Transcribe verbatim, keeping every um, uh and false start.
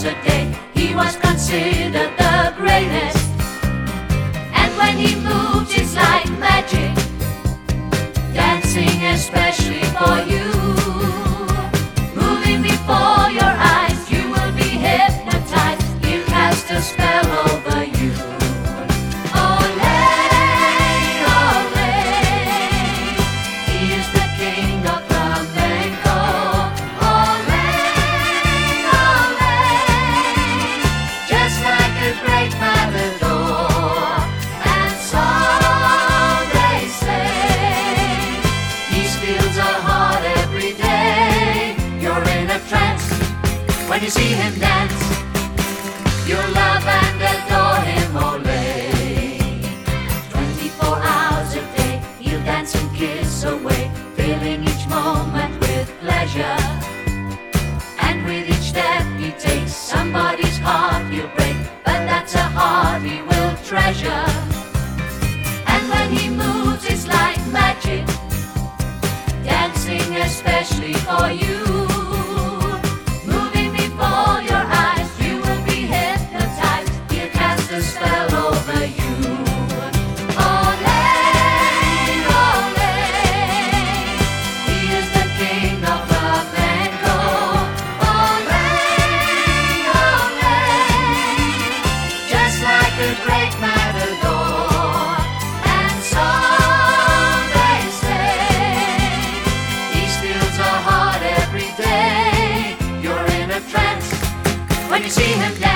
hours a day. He was considered the greatest, and when he moved it's like magic, dancing especially for you. Moving before your eyes, you will be hypnotized. He'll cast a spell over you. Ole, ole, he is the king of flamenco. Ole, ole, just like a great matador. And so they say, he steals a heart every day. You're in a trance when you see him dance. You'll love and adore him, ole. Twenty-four hours a day, he'll dance and kiss away, filling each moment with pleasure. And with each step he takes, somebody's heart he'll break, but that's a heart he will treasure. And when he moves it's like magic, dancing especially for you. Moving before your eyes, you will be hypnotized. He'll cast a spell over you. Ole, ole, he is the king of flamenco. Ole, ole, just like a great matador. And so they say, he steals a heart every day. You're in a trance when you see him dance.